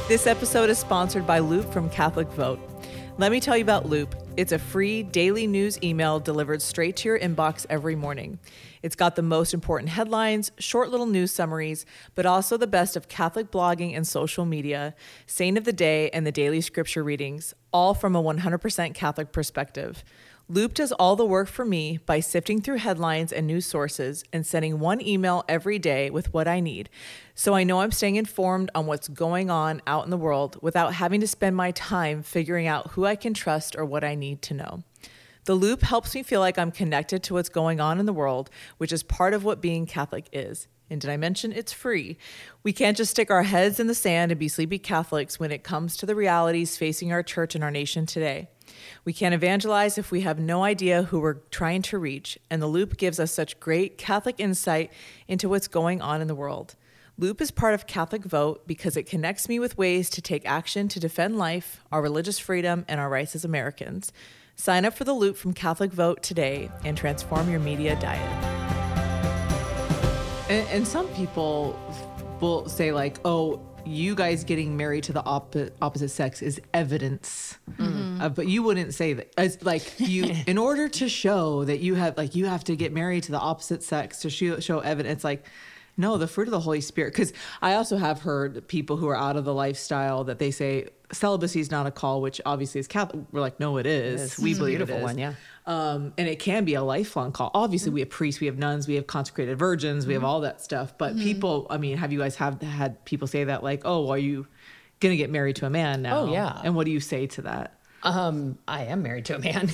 This episode is sponsored by Loop from Catholic Vote. Let me tell you about Loop. It's a free daily news email delivered straight to your inbox every morning. It's got the most important headlines, short little news summaries, but also the best of Catholic blogging and social media, saint of the day, and the daily scripture readings, all from a 100% Catholic perspective. Loop does all the work for me by sifting through headlines and news sources and sending one email every day with what I need. So I know I'm staying informed on what's going on out in the world without having to spend my time figuring out who I can trust or what I need to know. The Loop helps me feel like I'm connected to what's going on in the world, which is part of what being Catholic is. And did I mention it's free? We can't just stick our heads in the sand and be sleepy Catholics when it comes to the realities facing our church and our nation today. We can't evangelize if we have no idea who we're trying to reach, and the Loop gives us such great Catholic insight into what's going on in the world. Loop is part of Catholic Vote because it connects me with ways to take action to defend life, our religious freedom, and our rights as Americans. Sign up for the Loop from Catholic Vote today and transform your media diet. And some people will say like, oh, you guys getting married to the opposite sex is evidence. Mm-hmm. But you wouldn't say that. It's like you, in order to show that you have to get married to the opposite sex to show evidence. Like, no, the fruit of the Holy Spirit. Because I also have heard people who are out of the lifestyle that they say celibacy is not a call, which obviously is Catholic. We're like, no, it is. We believe beautiful it is. One, yeah. And it can be a lifelong call. Obviously, we have priests, we have nuns, we have consecrated virgins, we have all that stuff. But people, I mean, have you guys had people say that like, oh, are you going to get married to a man now? Oh, yeah. And what do you say to that? I am married to a man.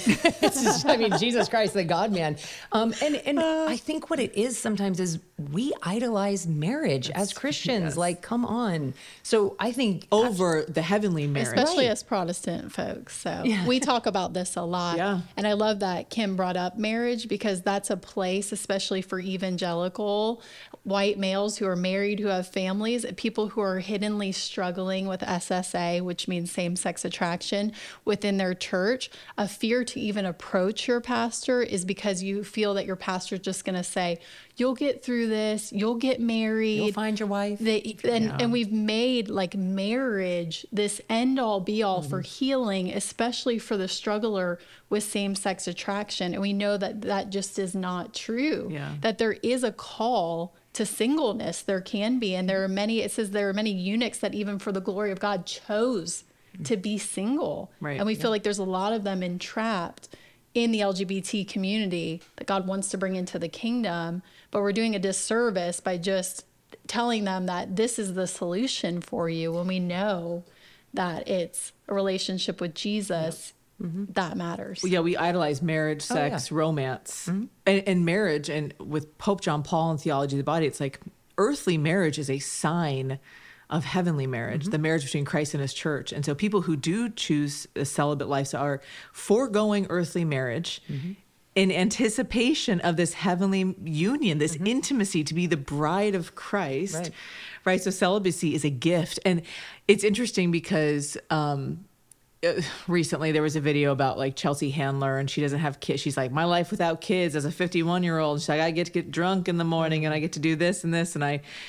Jesus Christ, the God man. And I think what it is sometimes is we idolize marriage as Christians. Yes. Like, come on. So I think Over the heavenly marriage. Especially as Protestant folks. So we talk about this a lot. Yeah. And I love that Kim brought up marriage because that's a place, especially for evangelical white males who are married, who have families, people who are hiddenly struggling with SSA, which means same-sex attraction within their church. A fear to even approach your pastor is because you feel that your pastor is just going to say, you'll get through this, you'll get married. you'll find your wife. And we've made like marriage this end all be all for healing, especially for the struggler with same-sex attraction. And we know that that just is not true. Yeah. That That there is a call to singleness. There can be. And there are many, it says there are many eunuchs that even for the glory of God chose to be single. Right. And we feel like there's a lot of them entrapped in the LGBT community that God wants to bring into the kingdom, but we're doing a disservice by just telling them that this is the solution for you when we know that it's a relationship with Jesus that matters. Yeah, we idolize marriage, sex, romance, and marriage. And with Pope John Paul and Theology of the Body, it's like earthly marriage is a sign of heavenly marriage, the marriage between Christ and his church. And so people who do choose a celibate lifestyle are foregoing earthly marriage in anticipation of this heavenly union, this intimacy to be the bride of Christ. Right. So celibacy is a gift. And it's interesting because recently there was a video about like Chelsea Handler, and she doesn't have kids. She's like, my life without kids as a 51-year-old. She's like, I get to get drunk in the morning and I get to do this and this. And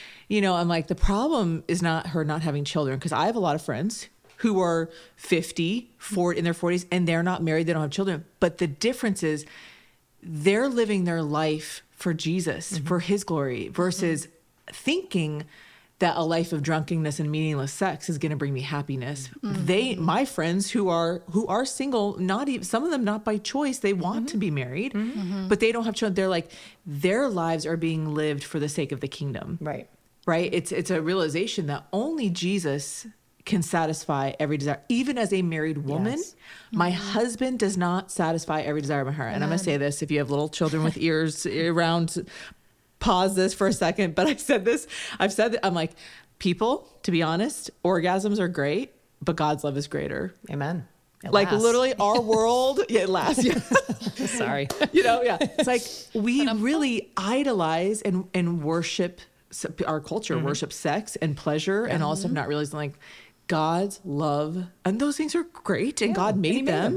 I'm like, the problem is not her not having children, because I have a lot of friends who are 50, 40, in their 40s, and they're not married. They don't have children. But the difference is they're living their life for Jesus, for his glory, versus thinking that a life of drunkenness and meaningless sex is going to bring me happiness. My friends who are single, not even, some of them not by choice, they want to be married, but they don't have children. They're like, their lives are being lived for the sake of the kingdom. Right. Right. It's a realization that only Jesus can satisfy every desire. Even as a married woman, my husband does not satisfy every desire of my heart. And I'm going to say this, if you have little children with ears around, pause this for a second. But I've said that, I'm like, people, to be honest, orgasms are great, but God's love is greater. Amen. Like literally our world, it lasts. Yeah. Sorry. It's like we really idolize and worship our culture, worship sex and pleasure, and also not realizing like God's love, and those things are great, and God made them.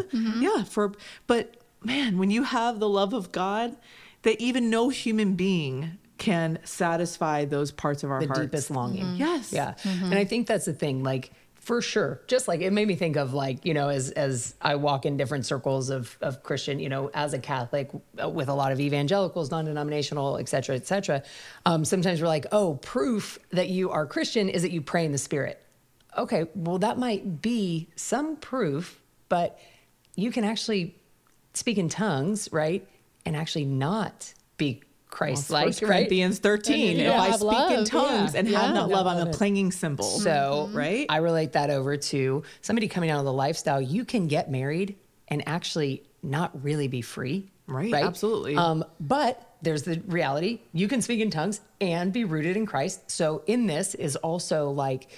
But man, when you have the love of God, that even no human being can satisfy those parts of our hearts. The deepest longing. Yes. Yeah. And I think that's the thing, like, For sure. Just like it made me think of like, as I walk in different circles of Christian, as a Catholic with a lot of evangelicals, non-denominational, et cetera, sometimes we're like, oh, proof that you are Christian is that you pray in the Spirit. Okay, well, that might be some proof, but you can actually speak in tongues, right? And actually not be Christ-like, First right? Corinthians 13. If I have speak love. in tongues and have not love, I'm a it. clanging cymbal. So right? I relate that over to somebody coming out of the lifestyle. You can get married and actually not really be free. Right, absolutely. But there's the reality. You can speak in tongues and be rooted in Christ. So in this is also like,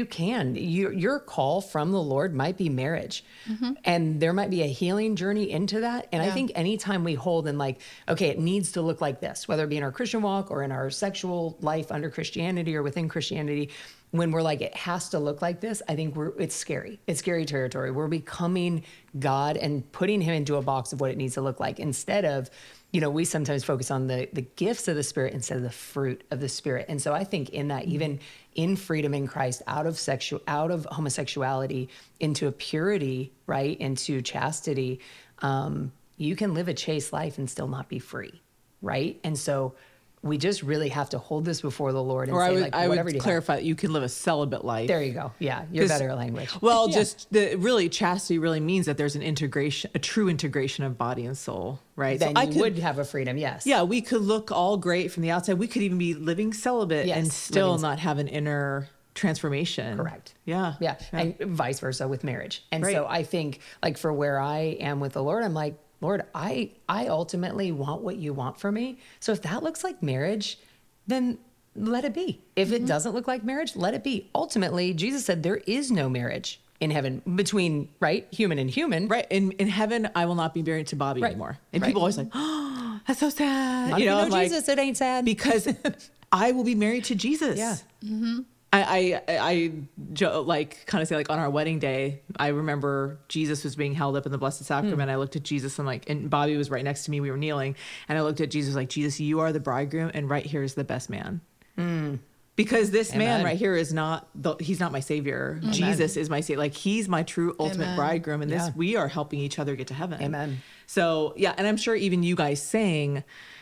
your call from the Lord might be marriage. And there might be a healing journey into that. And I think anytime we hold and like, okay, it needs to look like this, whether it be in our Christian walk or in our sexual life under Christianity or within Christianity, when we're like, it has to look like this, I think it's scary. It's scary territory. We're becoming God and putting him into a box of what it needs to look like instead of, we sometimes focus on the gifts of the Spirit instead of the fruit of the Spirit. And so I think in that, even in freedom in Christ, out of homosexuality into a purity, right, into chastity, you can live a chaste life and still not be free, right? And so we just really have to hold this before the Lord and Or say, I whatever would you clarify that you can live a celibate life. There you go. Yeah, you're better at language. Well, just really chastity really means that there's a true integration of body and soul, right? Then so you would have a freedom, yes. Yeah, we could look all great from the outside. We could even be living celibate and still not have an inner transformation. Correct. Yeah. And vice versa with marriage. And Right. so I think like for where I am with the Lord, I'm like, Lord, I ultimately want what you want for me. So if that looks like marriage, then let it be. If it doesn't look like marriage, let it be. Ultimately, Jesus said there is no marriage in heaven between, right, human and human. Right. In heaven, I will not be married to Bobby anymore. And people always like, oh, that's so sad. Not if you know I'm like, Jesus, it ain't sad. because I will be married to Jesus. Yeah. I like kind of say like on our wedding day, I remember Jesus was being held up in the Blessed Sacrament. I looked at Jesus and Bobby was right next to me. We were kneeling and I looked at Jesus like, Jesus, you are the bridegroom and right here is the best man. Because this man right here is he's not my savior. Amen. Jesus is my savior. Like he's my true ultimate Amen. bridegroom. And we are helping each other get to heaven. Amen. So yeah. And I'm sure even you guys saying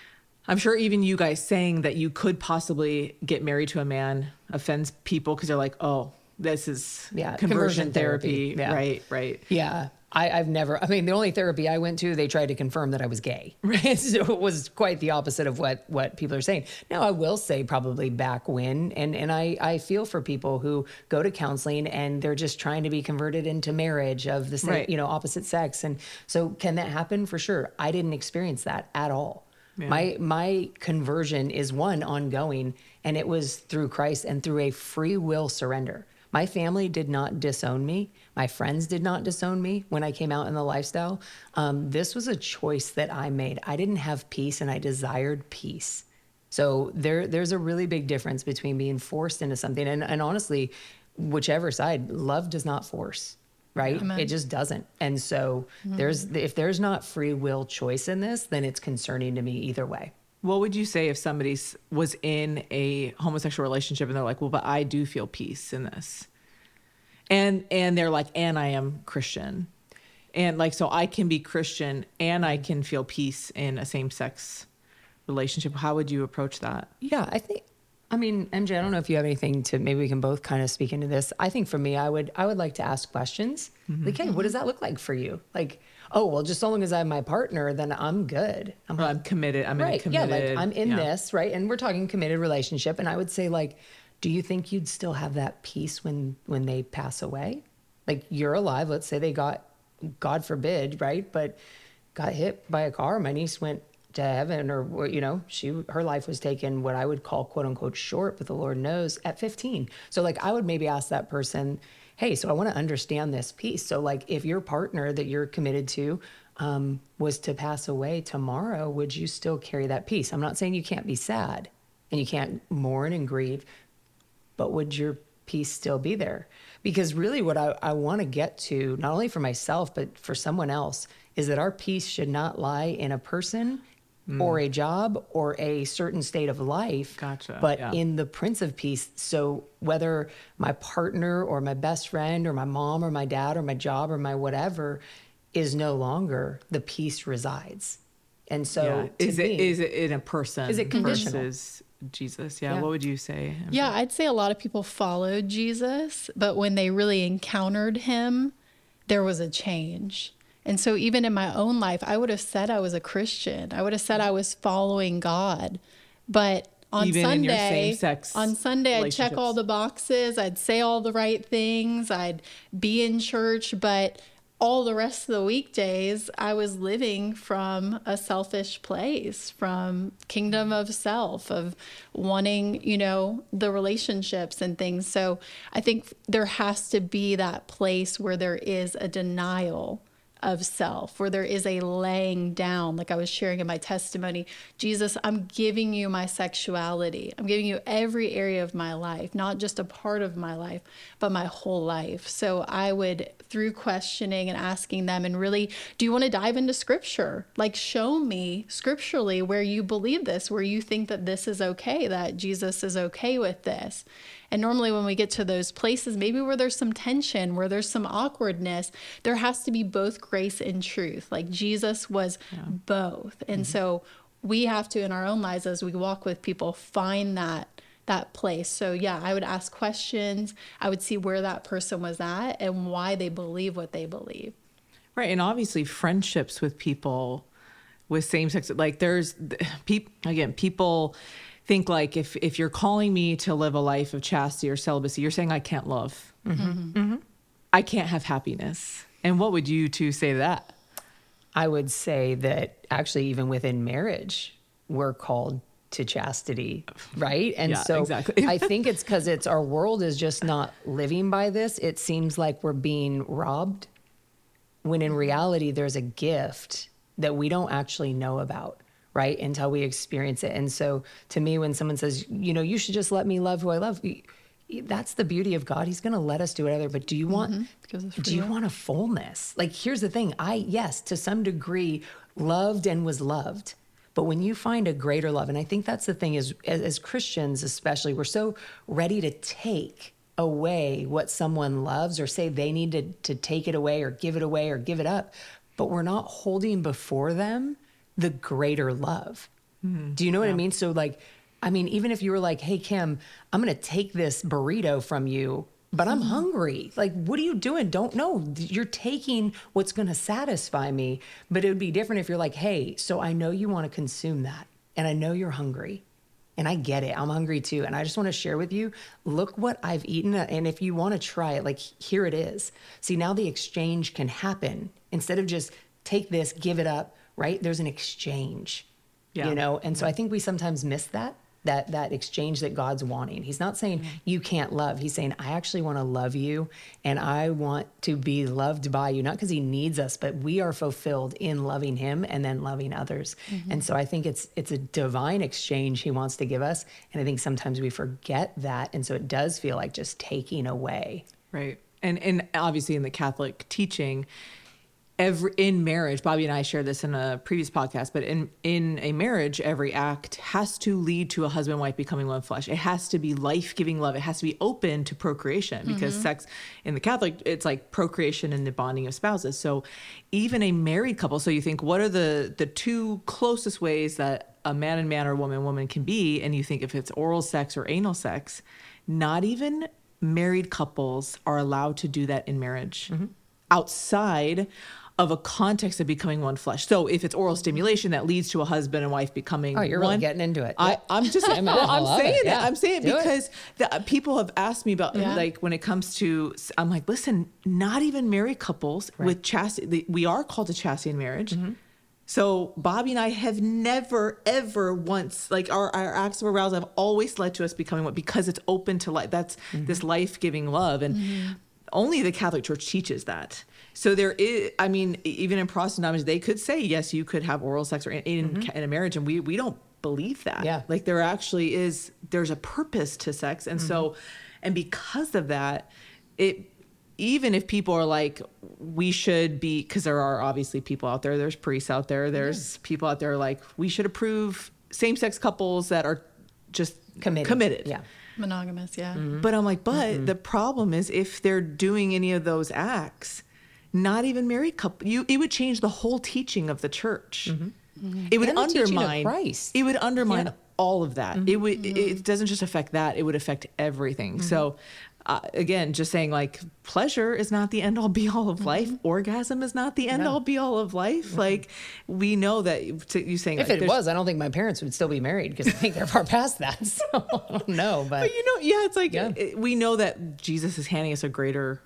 that you could possibly get married to a man offends people because they're like, oh, this is conversion therapy. Yeah. Right. Yeah. The only therapy I went to, they tried to confirm that I was gay. Right. So it was quite the opposite of what people are saying. Now, I will say probably back when, and I feel for people who go to counseling and they're just trying to be converted into marriage of the same, opposite sex. And so can that happen? For sure. I didn't experience that at all. Yeah. My conversion is one ongoing, and it was through Christ and through a free will surrender. My family did not disown me. My friends did not disown me when I came out in the lifestyle. This was a choice that I made. I didn't have peace, and I desired peace. So there's a really big difference between being forced into something, and honestly, whichever side, love does not force. Right? Amen. It just doesn't. And so if there's not free will choice in this, then it's concerning to me either way. What would you say if somebody was in a homosexual relationship and they're like, well, but I do feel peace in this. And they're like, and I am Christian. And like, so I can be Christian and I can feel peace in a same sex relationship. How would you approach that? Yeah, MJ, I don't know if you have anything to, maybe we can both kind of speak into this. I think for me, I would like to ask questions. Like, hey, what does that look like for you? Like, oh, well, just so long as I have my partner, then I'm good. I'm committed. I'm in a committed. Yeah, like I'm in this, right? And we're talking committed relationship. And I would say like, do you think you'd still have that peace when they pass away? Like you're alive. Let's say they got, God forbid, right? But got hit by a car. My niece went to heaven, or her life was taken what I would call quote unquote short, but the Lord knows, at 15. So like I would maybe ask that person, hey, so I want to understand this piece. So like if your partner that you're committed to was to pass away tomorrow, would you still carry that peace? I'm not saying you can't be sad and you can't mourn and grieve, but would your peace still be there? Because really what I want to get to, not only for myself, but for someone else, is that our peace should not lie in a person or a job or a certain state of life. Gotcha. But Yeah. in the Prince of Peace, so whether my partner or my best friend or my mom or my dad or my job or my whatever is no longer, the peace resides. And so is it in a person? Is it conditional? Versus Jesus? Yeah. Yeah. What would you say? Yeah, I'd say a lot of people followed Jesus, but when they really encountered him, there was a change. And so even in my own life, I would have said I was a Christian. I would have said I was following God. But on Even in your Sunday, same-sex I'd check all relationships. the boxes, I'd say all the right things, I'd be in church, but all the rest of the weekdays, I was living from a selfish place, from kingdom of self, of wanting, the relationships and things. So I think there has to be that place where there is a denial of self, where there is a laying down, like I was sharing in my testimony. Jesus, I'm giving you my sexuality. I'm giving you every area of my life, not just a part of my life, but my whole life. So I would, through questioning and asking them, and really, do you want to dive into scripture? Like, show me scripturally where you believe this, where you think that this is okay, that Jesus is okay with this. And normally when we get to those places, maybe where there's some tension, where there's some awkwardness, there has to be both grace and truth. Like Jesus was both. And so we have to, in our own lives, as we walk with people, find that place. So yeah, I would ask questions. I would see where that person was at and why they believe what they believe. Right. And obviously friendships with people with same-sex, like there's people think like if you're calling me to live a life of chastity or celibacy, you're saying I can't love. I can't have happiness. And what would you two say to that? I would say that actually even within marriage, we're called to chastity, right? And Yeah, so exactly. I think it's because our world is just not living by this. It seems like we're being robbed, when in reality, there's a gift that we don't actually know about, right? Until we experience it. And so to me, when someone says, you should just let me love who I love, that's the beauty of God. He's going to let us do whatever. But do you want, a fullness? Like, here's the thing. Yes, to some degree, loved and was loved. But when you find a greater love, and I think that's the thing is, as Christians especially, we're so ready to take away what someone loves or say they need to take it away or give it up. But we're not holding before them the greater love. Do you know what I mean? So even if you were like, hey, Kim, I'm going to take this burrito from you, but I'm hungry. Like, what are you doing? Don't know. You're taking what's going to satisfy me. But it would be different if you're like, hey, so I know you want to consume that. And I know you're hungry. And I get it. I'm hungry too. And I just want to share with you, look what I've eaten. And if you want to try it, like, here it is. See, now the exchange can happen. Instead of just take this, give it up, right? There's an exchange, And so I think we sometimes miss that exchange that God's wanting. He's not saying you can't love. He's saying, I actually want to love you and I want to be loved by you, not because he needs us, but we are fulfilled in loving him and then loving others. And so I think it's a divine exchange he wants to give us. And I think sometimes we forget that. And so it does feel like just taking away. Right. And obviously in the Catholic teaching, in marriage, Bobby and I shared this in a previous podcast, but in a marriage, every act has to lead to a husband and wife becoming one flesh. It has to be life-giving love. It has to be open to procreation, because sex in the Catholic, it's like procreation and the bonding of spouses. So even a married couple, so you think, what are the two closest ways that a man and man or woman can be? And you think if it's oral sex or anal sex, not even married couples are allowed to do that in marriage outside of a context of becoming one flesh. So if it's oral stimulation that leads to a husband and wife becoming you're one, really getting into it. I'm just, I'm saying that. I'm saying it because people have asked me about, like, when it comes to, I'm like, listen, not even married couples with chastity, we are called to chastity in marriage. So Bobby and I have never, ever once, like our acts of arousal have always led to us becoming one, because it's open to life. That's this life-giving love. And only the Catholic Church teaches that. So there is, I mean, even in Protestant denominations, they could say, yes, you could have oral sex or in a marriage. And we don't believe that. Yeah. Like, there actually is, there's a purpose to sex. And so, and because of that, even if people are like, we should be, because there are obviously people out there, there's priests out there, there's people out there like, we should approve same-sex couples that are just committed. Yeah. Monogamous, yeah. But I'm like, the problem is if they're doing any of those acts, not even married couple, it would change the whole teaching of the church. It would And the teaching of undermine Christ. It would undermine all of that. It would. It doesn't just affect that. It would affect everything. So, again, just saying like pleasure is not the end all be all of life. Orgasm is not the end all be all of life. Like we know that you saying If like, it was, I don't think my parents would still be married because I think they're far past that. So I don't know, but it's like we know that Jesus is handing us a greater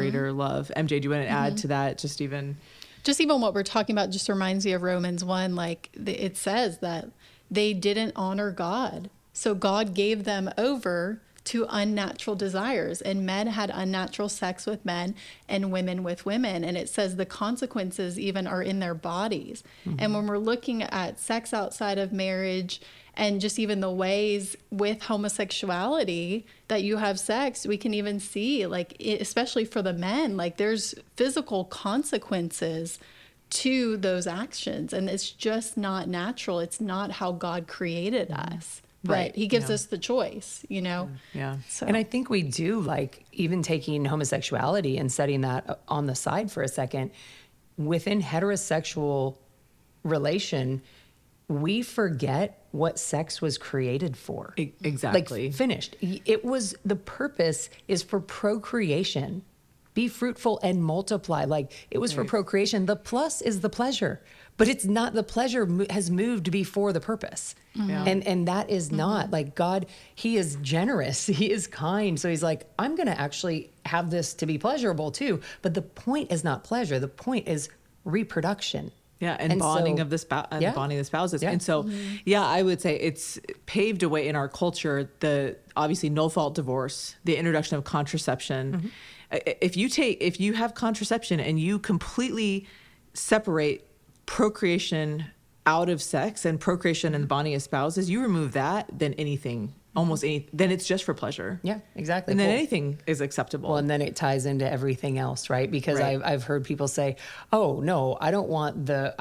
love. MJ, do you want to add to that? Just even what we're talking about just reminds me of Romans 1. Like it says that they didn't honor God. So God gave them over to unnatural desires, and men had unnatural sex with men and women with women. And it says the consequences even are in their bodies. And when we're looking at sex outside of marriage and just even the ways with homosexuality that you have sex, we can even see like, especially for the men, like there's physical consequences to those actions. And it's just not natural. It's not how God created us. Right. But he gives us the choice, Yeah. So. And I think we do, like, even taking homosexuality and setting that on the side for a second, within heterosexual relation, we forget what sex was created for. Exactly. Like, finished. It was, the purpose is for procreation. Be fruitful and multiply. Like, it was for procreation. The plus is the pleasure. But it's not, the pleasure has moved before the purpose. Yeah. And that is not like God. He is generous. He is kind. So he's like, I'm going to actually have this to be pleasurable too. But the point is not pleasure. The point is reproduction. Yeah, and bonding so, of the spouse, bonding of the spouses. Yeah. And so, I would say it's paved a way in our culture, the obviously no fault divorce, the introduction of contraception. If you have contraception and you completely separate procreation out of sex and procreation and the bonding of spouses, you remove that, then then it's just for pleasure. Yeah, exactly. And then anything is acceptable. Well, and then it ties into everything else, right? Because Right. I've heard people say, "Oh no, I don't want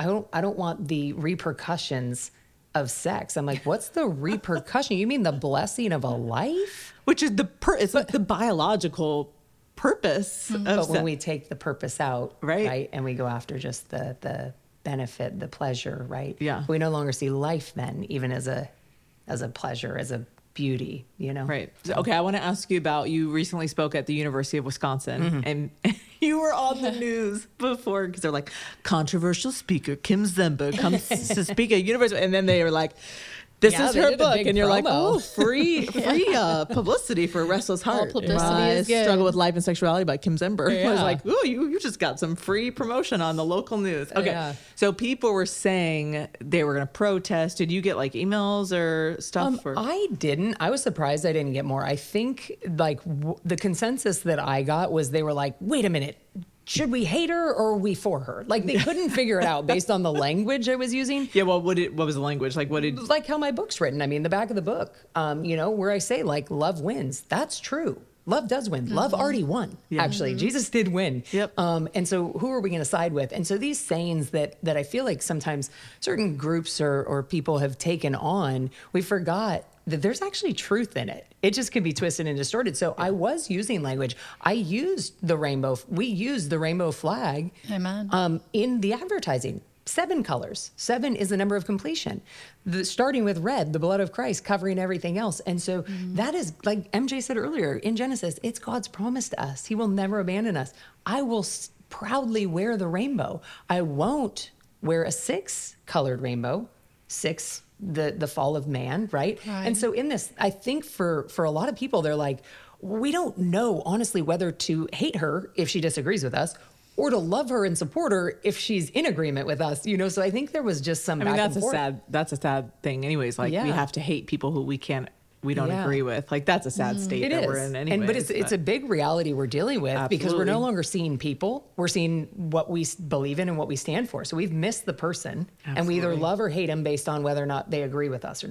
the repercussions of sex." I'm like, "What's the repercussion? You mean the blessing of a life?" Which is it's like the biological purpose of But when sex. we take the purpose out, Right. and we go after just the benefit, the pleasure, right? Yeah. We no longer see life then even as a pleasure, as a beauty, Right. So, okay, I want to ask you about, you recently spoke at the University of Wisconsin, and you were on the news before because they're like, controversial speaker Kim Zemba comes to speak at university, and then they were like, this Yeah, is they her did a book, big and you're like, promo. oh, free publicity for Restless Heart. publicity is good. Struggle with Life and Sexuality by Kim Zember. I was Yeah. like, oh, you just got some free promotion on the local news. Okay, Yeah. so people were saying they were going to protest. Did you get like emails or stuff? I didn't. I was surprised I didn't get more. I think like the consensus that I got was they were like, wait a minute, should we hate her or are we for her? Like they couldn't figure it out based on the language I was using. Yeah, well, what was the language? Like, what did... Like how my book's written. I mean, the back of the book, where I say like love wins. That's true. Love does win. Love already won. Actually, Jesus did win. Yep. And so who are we going to side with? And so these sayings that I feel like sometimes certain groups or people have taken on, we forgot that there's actually truth in it. It just can be twisted and distorted. So I was using language. I used the rainbow. We used the rainbow flag. Amen. In the advertising. 7 colors. 7 is the number of completion. Starting with red, the blood of Christ, covering everything else. And so that is, like MJ said earlier, in Genesis, it's God's promise to us. He will never abandon us. I will proudly wear the rainbow. I won't wear a 6-colored rainbow. 6, the fall of man, right? And so in this, I think for a lot of people, they're like, we don't know, honestly, whether to hate her if she disagrees with us or to love her and support her if she's in agreement with us, So I think there was just some back and forth. that's a sad thing anyways. Like we have to hate people who we don't agree with. Like that's a sad state that we're in anyways. But it's a big reality we're dealing with because we're no longer seeing people. We're seeing what we believe in and what we stand for. So we've missed the person and we either love or hate them based on whether or not they agree with us or not.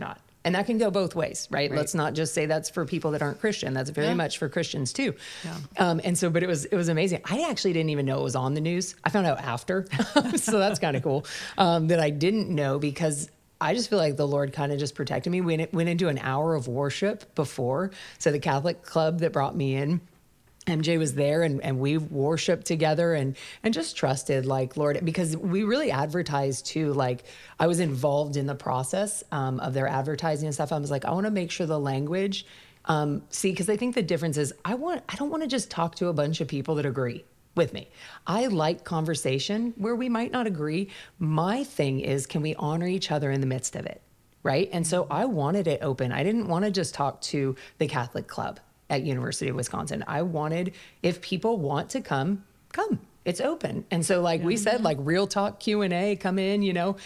And that can go both ways, right? Let's not just say that's for people that aren't Christian. That's very much for Christians too. And so, but it was amazing. I actually didn't even know it was on the news. I found out after. So that's kind of cool that I didn't know, because I just feel like the Lord kind of just protected me. We went into an hour of worship before. So the Catholic club that brought me in, MJ was there, and we worshiped together and just trusted, like, Lord, because we really advertised too. Like, I was involved in the process of their advertising and stuff. I was like, I want to make sure the language, because I think the difference is I don't want to just talk to a bunch of people that agree with me. I like conversation where we might not agree. My thing is, can we honor each other in the midst of it? Right. And so I wanted it open. I didn't want to just talk to the Catholic club at University of Wisconsin. I wanted, if people want to come. It's open. And so, like we said, like real talk Q&A, come in,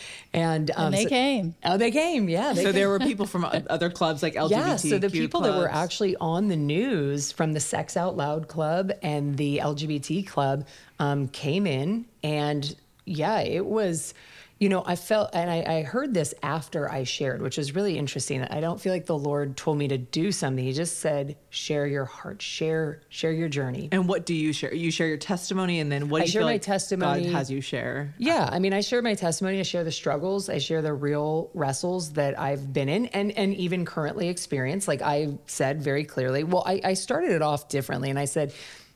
and they came. Oh, they came. Yeah. So there were people from other clubs, like LGBTQ Yeah, so the people clubs. that were actually on the news from the Sex Out Loud Club and the LGBT Club came in. And yeah, it was, I felt, and I heard this after I shared, which was really interesting. I don't feel like the Lord told me to do something. He just said, share your heart, share your journey. And what do you share? You share your testimony, and then what I do you share feel my like testimony. God has you share? Yeah, I mean, I share my testimony. I share the struggles. I share the real wrestles that I've been in and even currently experience. Like I said very clearly, well, I started it off differently, and I said,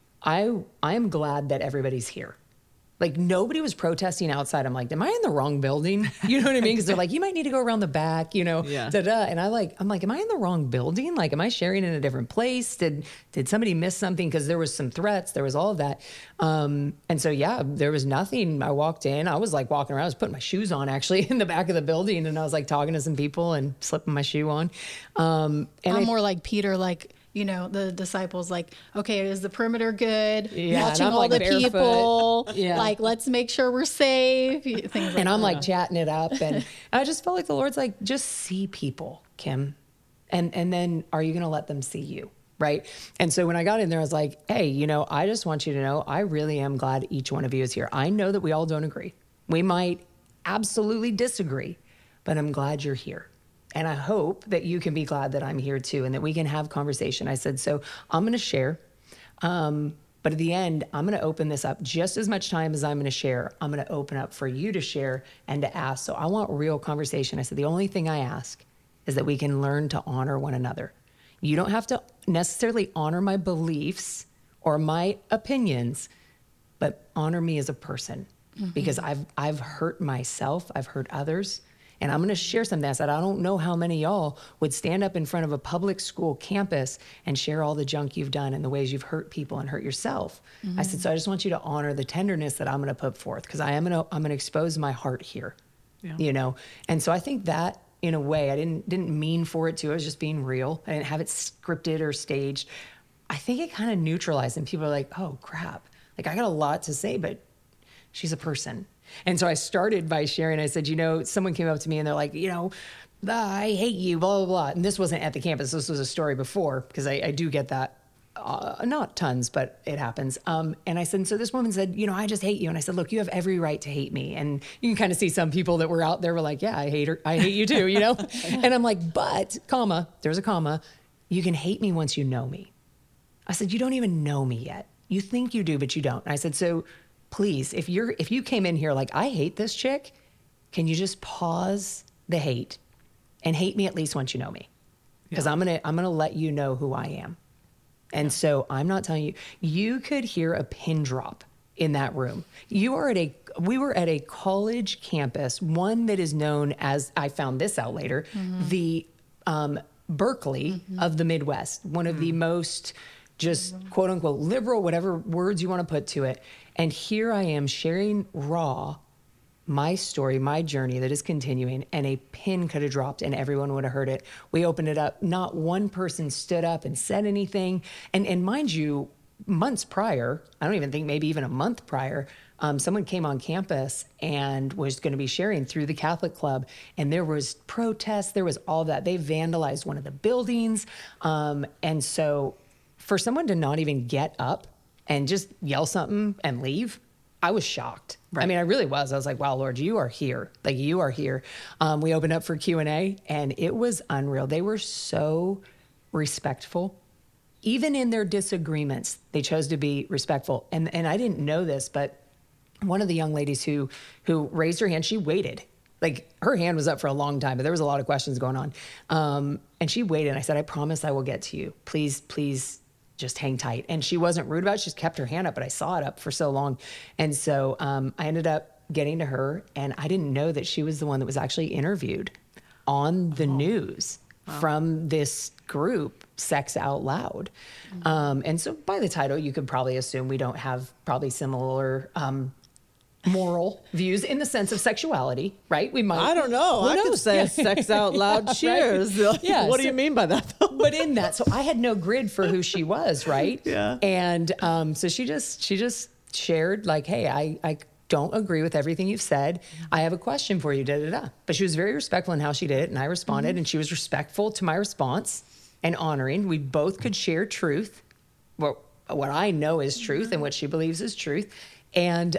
I am glad that everybody's here. Like, nobody was protesting outside. I'm like, am I in the wrong building? You know what I mean? Because they're like, you might need to go around the back, Yeah. And I'm like, am I in the wrong building? Like, am I sharing in a different place? Did somebody miss something? Because there was some threats. There was all of that. And so, yeah, there was nothing. I walked in. I was like walking around. I was putting my shoes on, actually, in the back of the building. And I was like talking to some people and slipping my shoe on. And I'm more like Peter, like, the disciples, like, okay, is the perimeter good? Yeah, Watching and I'm all like the barefoot. people. Yeah. Like, let's make sure we're safe. Things like And I'm that. like chatting it up. And I just felt like the Lord's like, just see people, Kim. And then are you going to let them see you? Right. And so when I got in there, I was like, hey, I just want you to know, I really am glad each one of you is here. I know that we all don't agree. We might absolutely disagree, but I'm glad you're here. And I hope that you can be glad that I'm here too, and that we can have conversation. I said, so I'm going to share. But at the end, I'm going to open this up just as much time as I'm going to share. I'm going to open up for you to share and to ask. So I want real conversation. I said, the only thing I ask is that we can learn to honor one another. You don't have to necessarily honor my beliefs or my opinions, but honor me as a person, because I've hurt myself. I've hurt others. And I'm going to share something. I said, I don't know how many of y'all would stand up in front of a public school campus and share all the junk you've done and the ways you've hurt people and hurt yourself. I said, so I just want you to honor the tenderness that I'm going to put forth, because I'm going to expose my heart here, And so I think that, in a way, I didn't mean for it to. I was just being real. I didn't have it scripted or staged. I think it kind of neutralized, and people are like, oh, crap. Like, I got a lot to say, but she's a person. And so I started by sharing. I said, someone came up to me and they're like, I hate you, blah, blah, blah. And this wasn't at the campus. This was a story before, because I do get that. Not tons, but it happens. And I said, so this woman said, I just hate you. And I said, look, you have every right to hate me. And you can kind of see some people that were out there were like, yeah, I hate her. I hate you too, And I'm like, but, there's a comma, you can hate me once you know me. I said, you don't even know me yet. You think you do, but you don't. And I said, so please, if you came in here like, I hate this chick, can you just pause the hate and hate me at least once you know me? Because I'm gonna let you know who I am. And so I'm not telling you, you could hear a pin drop in that room. We were at a college campus, one that is known as, I found this out later, the Berkeley of the Midwest, one of the most just quote unquote liberal, whatever words you want to put to it. And here I am sharing raw my story, my journey that is continuing, and a pin could have dropped and everyone would have heard it. We opened it up. Not one person stood up and said anything. And mind you, months prior, I don't even think maybe even a month prior, someone came on campus and was going to be sharing through the Catholic Club, and there was protests. There was all that. They vandalized one of the buildings. And so for someone to not even get up and just yell something and leave, I was shocked. Right. I mean, I really was. I was like, wow, Lord, you are here. Like, you are here. We opened up for Q&A, and it was unreal. They were so respectful. Even in their disagreements, they chose to be respectful. And I didn't know this, but one of the young ladies who raised her hand, she waited. Like, her hand was up for a long time, but there was a lot of questions going on. And she waited. And I said, I promise I will get to you. Please just hang tight. And she wasn't rude about it. She just kept her hand up, but I saw it up for so long. And so I ended up getting to her, and I didn't know that she was the one that was actually interviewed on the news from this group, Sex Out Loud. And so by the title, you could probably assume we don't have probably similar moral views in the sense of sexuality, right? We might. I don't know. Who I could knows? say Yeah. sex out loud cheers. Yeah, What do you mean by that, though? But in that, so I had no grid for who she was, right? Yeah. And so she just shared like, hey, I don't agree with everything you've said. I have a question for you, da-da-da. But she was very respectful in how she did it, and I responded, and she was respectful to my response and honoring. We both could share truth, what I know is truth and what she believes is truth. And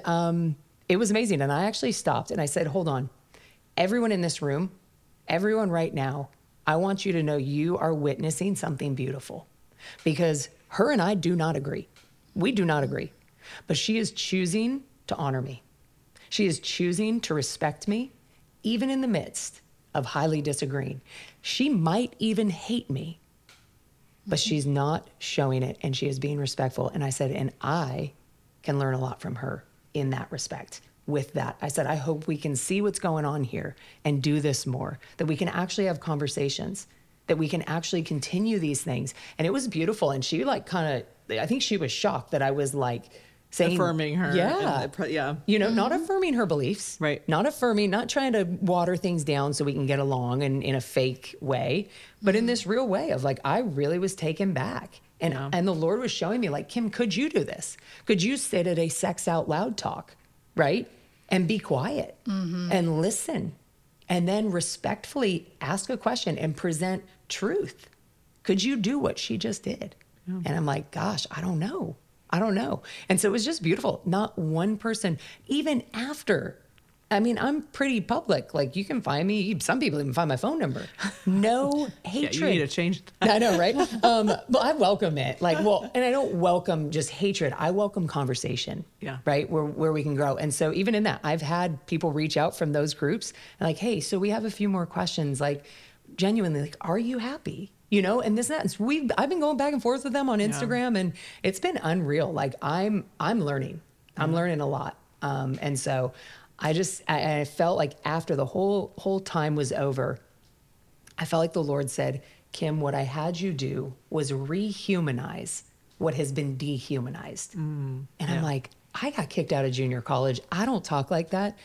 it was amazing. And I actually stopped and I said, hold on. Everyone in this room, everyone right now, I want you to know you are witnessing something beautiful, because her and I do not agree. We do not agree. But she is choosing to honor me. She is choosing to respect me, even in the midst of highly disagreeing. She might even hate me, but she's not showing it, and she is being respectful. And I said, and I can learn a lot from her in that respect. With that, I said, I hope we can see what's going on here and do this more, that we can actually have conversations, that we can actually continue these things. And it was beautiful. And she like kind of, I think she was shocked that I was like saying, Affirming her. Yeah. Yeah. You know, not affirming her beliefs. Right. Not trying to water things down so we can get along in a fake way, but in this real way of like, I really was taken back. And the Lord was showing me like, Kim, could you do this? Could you sit at a Sex Out Loud talk, right? And be quiet and listen, and then respectfully ask a question and present truth. Could you do what she just did? Yeah. And I'm like, gosh, I don't know. And so it was just beautiful. Not one person, even after, I mean, I'm pretty public. Like, you can find me. Some people even find my phone number. No hatred. Yeah, you need to change that. I know, right? But I welcome it. Like, well, and I don't welcome just hatred. I welcome conversation. Yeah. Right? Where we can grow. And so even in that, I've had people reach out from those groups and like, hey, so we have a few more questions. Like, genuinely, like, are you happy? You know, and this and that. And I've been going back and forth with them on Instagram, and it's been unreal. Like, I'm learning. I'm learning a lot. And so I felt like after the whole time was over, I felt like the Lord said, Kim, what I had you do was rehumanize what has been dehumanized. And I'm like, I got kicked out of junior college. I don't talk like that.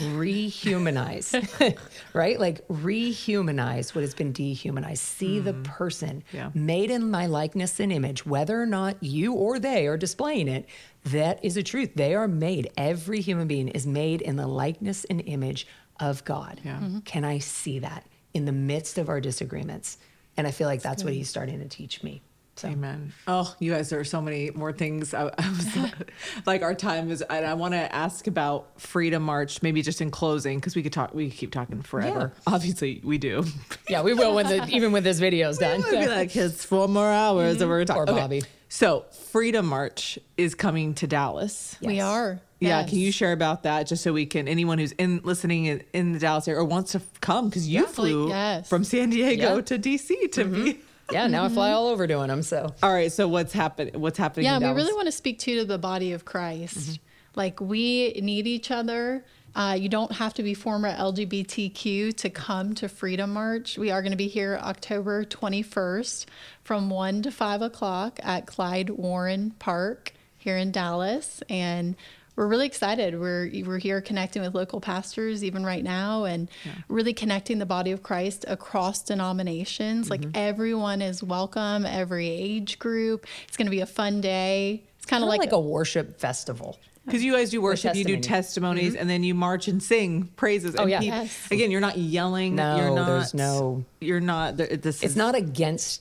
Rehumanize, right? Like, rehumanize what has been dehumanized. See the person made in my likeness and image, whether or not you or they are displaying it. That is a truth. They are made. Every human being is made in the likeness and image of God. Yeah. Can I see that in the midst of our disagreements? And I feel like that's what he's starting to teach me. So. Amen. Oh, you guys, there are so many more things. I was like, our time is, and I want to ask about Freedom March, maybe just in closing, because we could keep talking forever. Yeah. Obviously, we do. Yeah, we will even when this video's done. We'll be like, it's 4 more hours that we're talking. Poor Bobby. So, Freedom March is coming to Dallas. Yes. We are. Yeah, Yes. can you share about that, just so we can, anyone who's listening in the Dallas area or wants to come, because you flew from San Diego to DC to be. Yeah, now I fly all over doing them. So, all right. So what's happening? Yeah, in we Dallas? really want to speak to the body of Christ. Like, we need each other. You don't have to be former LGBTQ to come to Freedom March. We are going to be here October 21st from 1 to 5 o'clock at Clyde Warren Park here in Dallas. And we're really excited. We're here connecting with local pastors even right now, and really connecting the body of Christ across denominations. Like, everyone is welcome, every age group. It's going to be a fun day. It's kind of like a worship festival. Because you guys do worship, you do testimonies, and then you march and sing praises. Oh, and yeah. Yes. Again, you're not yelling. No, you're not, there's no. You're not. It's not against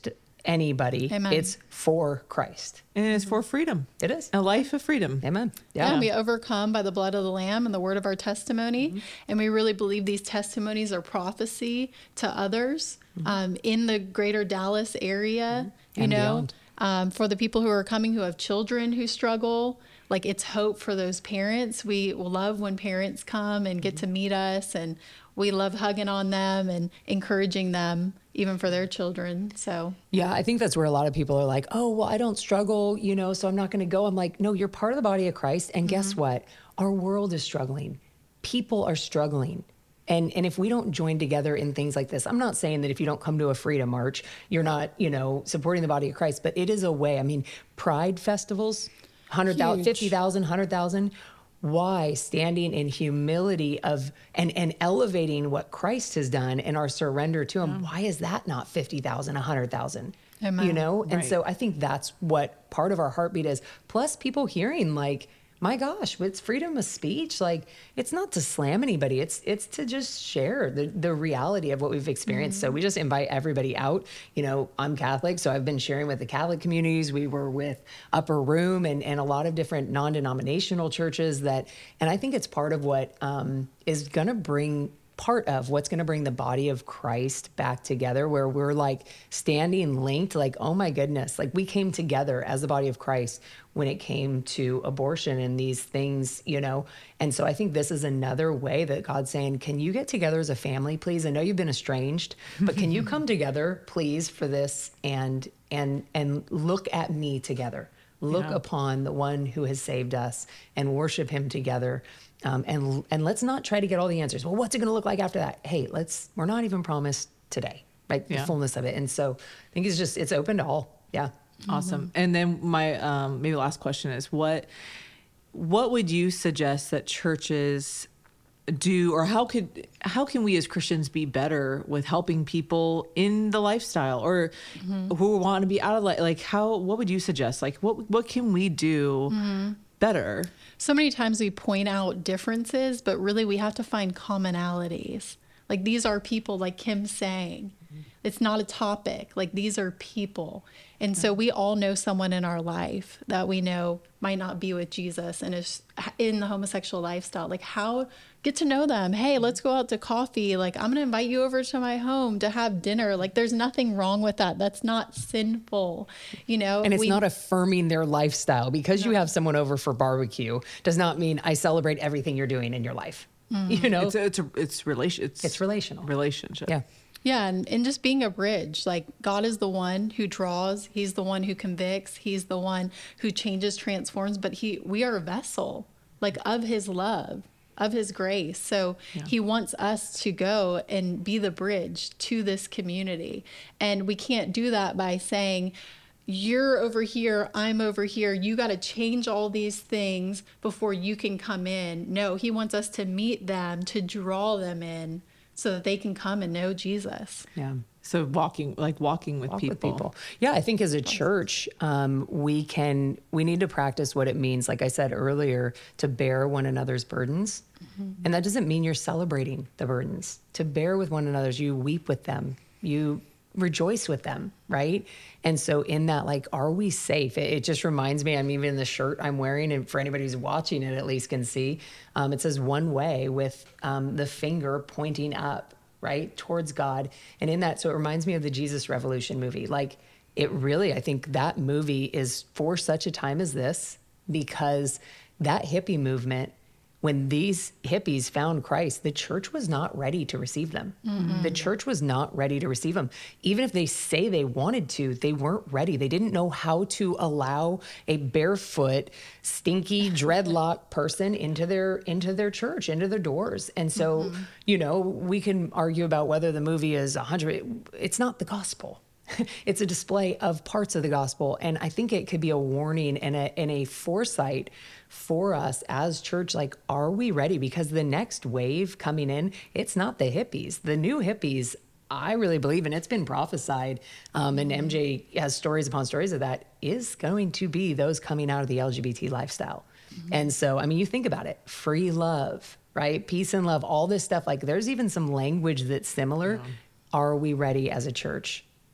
anybody. Amen. It's for Christ. And it's for freedom. It is. A life of freedom. Amen. Yeah, we overcome by the blood of the Lamb and the word of our testimony. And we really believe these testimonies are prophecy to others in the greater Dallas area, And beyond. For the people who are coming who have children who struggle. Like, it's hope for those parents. We love when parents come and get to meet us, and we love hugging on them and encouraging them, even for their children. So Yeah, I think that's where a lot of people are like, oh, well, I don't struggle, so I'm not going to go. I'm like, no, you're part of the body of Christ. And guess what? Our world is struggling. People are struggling. And if we don't join together in things like this, I'm not saying that if you don't come to a Freedom March, you're not, supporting the body of Christ, but it is a way. I mean, Pride festivals, 100,000, Huge. 50,000, 100,000. Why? Standing in humility and elevating what Christ has done and our surrender to him. Why is that not 50,000, 100,000? Amen. And Right. so I think that's what part of our heartbeat is. Plus people hearing like, my gosh, it's freedom of speech. Like, it's not to slam anybody. It's to just share the reality of what we've experienced. So we just invite everybody out. I'm Catholic, so I've been sharing with the Catholic communities. We were with Upper Room and a lot of different non-denominational churches and I think it's part of what is going to bring what's going to bring the body of Christ back together, where we're like standing linked, like, oh my goodness, like we came together as the body of Christ when it came to abortion and these things, And so I think this is another way that God's saying, can you get together as a family, please? I know you've been estranged, but can you come together, please, for this and look at me together. Look upon the one who has saved us and worship him together. And let's not try to get all the answers. Well, what's it going to look like after that? Hey, we're not even promised today, right? The fullness of it. And so I think it's open to all. Yeah. Awesome. And then my maybe last question is what would you suggest that churches do, or how can we as Christians be better with helping people in the lifestyle or who want to be out of what would you suggest? Like what can we do better? so many times we point out differences, but really we have to find commonalities. Like, these are people, like Kim's saying. It's not a topic. Like, these are people. And so we all know someone in our life that we know might not be with Jesus and is in the homosexual lifestyle. Like, how get to know them? Hey, let's go out to coffee. Like, I'm going to invite you over to my home to have dinner. Like, there's nothing wrong with that. That's not sinful, And it's not affirming their lifestyle. Because you have someone over for barbecue does not mean I celebrate everything you're doing in your life. It's relational. Relationship. Yeah. Yeah, and just being a bridge. Like, God is the one who draws. He's the one who convicts. He's the one who changes, transforms. But we are a vessel, like, of his love, of his grace. So he wants us to go and be the bridge to this community. And we can't do that by saying, you're over here, I'm over here. You got to change all these things before you can come in. No, he wants us to meet them, to draw them in so that they can come and know Jesus. Yeah. So walking with Walk people. with people. Yeah, I think as a church, we need to practice what it means, like I said earlier, to bear one another's burdens. And that doesn't mean you're celebrating the burdens. To bear with one another's, you weep with them, you rejoice with them, right? And so in that, like, are we safe? It just reminds me, I'm even in the shirt I'm wearing, and for anybody who's watching it at least can see, it says one way with the finger pointing up, right, towards God. And in that, so it reminds me of the Jesus Revolution movie. Like, it really, I think that movie is for such a time as this, because that hippie movement, when these hippies found Christ, the church was not ready to receive them. The church was not ready to receive them. Even if they say they wanted to, they weren't ready. They didn't know how to allow a barefoot, stinky, dreadlock person into their church, into their doors. And so, we can argue about whether the movie is 100. It's not the gospel. It's a display of parts of the gospel. And I think it could be a warning and a foresight for us as church. Like, are we ready? Because the next wave coming in, it's not the hippies. The new hippies, I really believe, and it's been prophesied, and MJ has stories upon stories of that, is going to be those coming out of the LGBT lifestyle. And so, I mean, you think about it, free love, right? Peace and love, all this stuff. Like, there's even some language that's similar. Are we ready as a church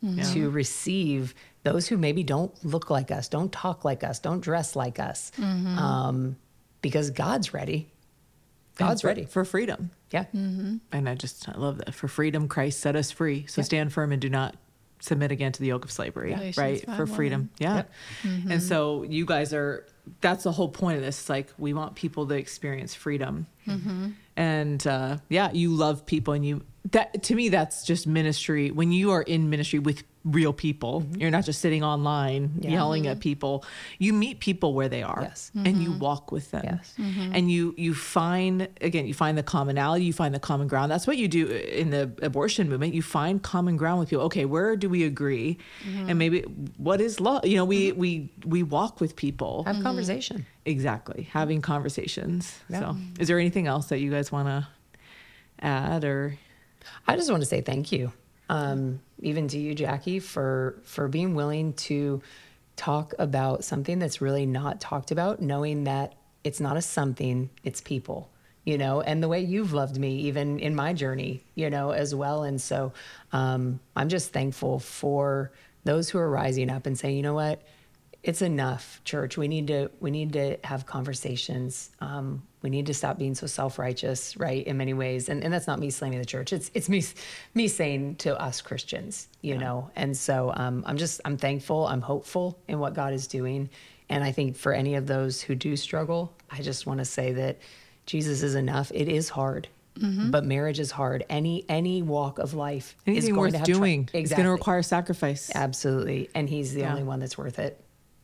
to receive those who maybe don't look like us, don't talk like us, don't dress like us, because God's ready. God's ready for freedom. Yeah. And I love that. For freedom, Christ set us free. So stand firm and do not submit again to the yoke of slavery, Galatians right? 5:1. For freedom. Yeah. And so you guys that's the whole point of this. It's like, we want people to experience freedom. And you love people, and to me, that's just ministry. When you are in ministry with real people, you're not just sitting online yelling at people. You meet people where they are, Yes. and you walk with them. Yes. And you find the commonality, you find the common ground. That's what you do in the abortion movement. You find common ground with people. Okay, where do we agree? And maybe what is love? We walk with people. Have conversation. Exactly. Having conversations. Yeah. So is there anything else that you guys want to add, or? I just want to say thank you, even to you, Jackie, for being willing to talk about something that's really not talked about, knowing that it's not a something, it's people, and the way you've loved me, even in my journey, as well. And so I'm just thankful for those who are rising up and saying, you know what, it's enough, church. We need to have conversations. We need to stop being so self-righteous, right? In many ways. And that's not me slamming the church. It's me saying to us Christians, you know? And so, I'm thankful. I'm hopeful in what God is doing. And I think for any of those who do struggle, I just want to say that Jesus is enough. It is hard, but marriage is hard. Any walk of life is Anything going worth to have doing. Exactly. It's going to require sacrifice. Absolutely. And he's the only one that's worth it.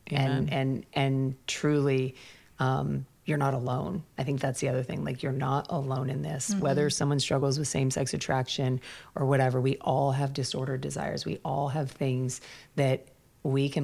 And truly, you're not alone. I think that's the other thing. Like, you're not alone in this. Whether someone struggles with same-sex attraction or whatever, we all have disordered desires. We all have things that we can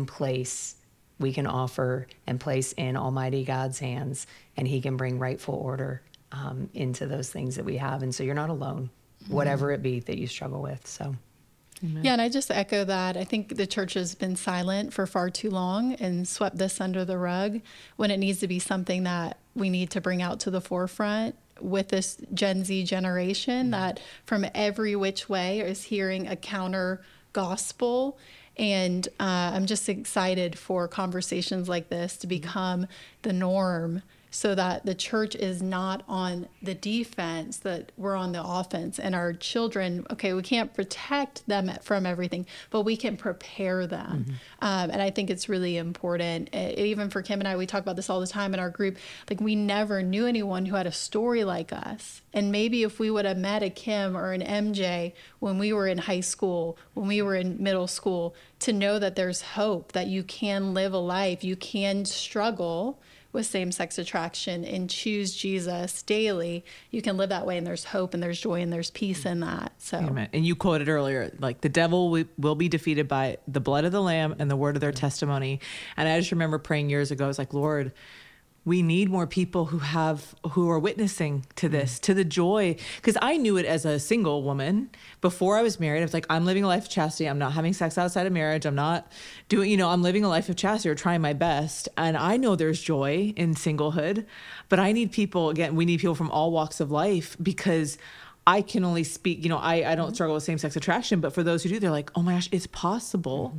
offer and place in Almighty God's hands, and he can bring rightful order into those things that we have. And so you're not alone, whatever it be that you struggle with. So. Amen. Yeah, and I just echo that. I think the church has been silent for far too long and swept this under the rug, when it needs to be something that we need to bring out to the forefront with this Gen Z generation that from every which way is hearing a counter gospel. And I'm just excited for conversations like this to become the norm, so that the church is not on the defense, that we're on the offense. And our children, okay, we can't protect them from everything, but we can prepare them. And I think it's really important. Even for Kim and I, we talk about this all the time in our group. Like, we never knew anyone who had a story like us. And maybe if we would have met a Kim or an MJ when we were in high school, when we were in middle school, to know that there's hope, that you can live a life, you can struggle with same-sex attraction and choose Jesus daily, you can live that way, and there's hope and there's joy and there's peace in that. So, Amen. And you quoted earlier, like, the devil will be defeated by the blood of the Lamb and the word of their testimony. And I just remember praying years ago, I was like, Lord, we need more people who are witnessing to this, to the joy. Because I knew it as a single woman before I was married. I was like, I'm living a life of chastity. I'm not having sex outside of marriage. I'm not doing, I'm living a life of chastity, or trying my best. And I know there's joy in singlehood, but I need people, again, we need people from all walks of life, because I can only speak, I don't struggle with same-sex attraction, but for those who do, they're like, oh my gosh, it's possible.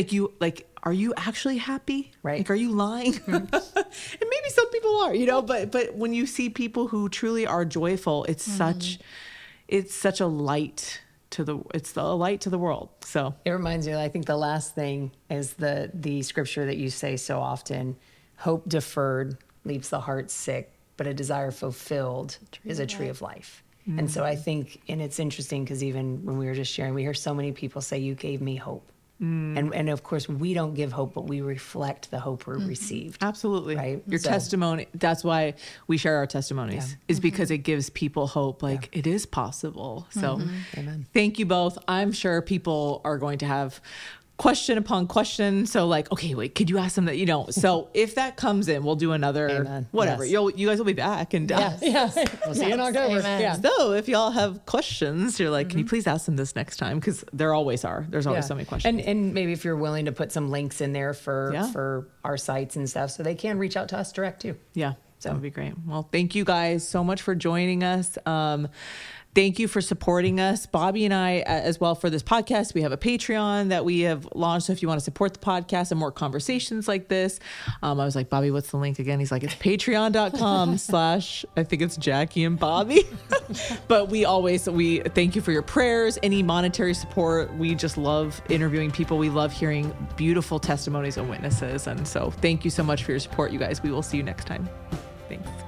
Are you actually happy? Right. Like, are you lying? And maybe some people are, but when you see people who truly are joyful, it's such a light it's a light to the world. So It reminds me, I think the last thing is the scripture that you say so often: hope deferred leaves the heart sick, but a desire fulfilled is a tree of life. And so I think, and it's interesting because even when we were just sharing, we hear so many people say, you gave me hope. And of course, we don't give hope, but we reflect the hope we received. absolutely. Right. Your So- testimony, that's why we share our testimonies, is because it gives people hope. Like, it is possible. So Amen. thank you both. I'm sure people are going to have question upon question. So, like, okay, wait, could you ask them that, so if that comes in, we'll do another, Amen. whatever. Yes. You guys will be back. And We'll see you in October. Amen. Yeah. so if y'all have questions, you're like, can you please ask them this next time? Because there always are. There's always so many questions. And maybe if you're willing to put some links in there for our sites and stuff, so they can reach out to us direct too. Yeah, that would be great. Well, thank you guys so much for joining us. thank you for supporting us, Bobby and I, as well, for this podcast. We have a Patreon that we have launched. So if you want to support the podcast and more conversations like this, I was like, Bobby, what's the link again? He's like, it's patreon.com/ I think it's Jackie and Bobby. But we thank you for your prayers, any monetary support. We just love interviewing people. We love hearing beautiful testimonies and witnesses. And so thank you so much for your support, you guys. We will see you next time. Thanks.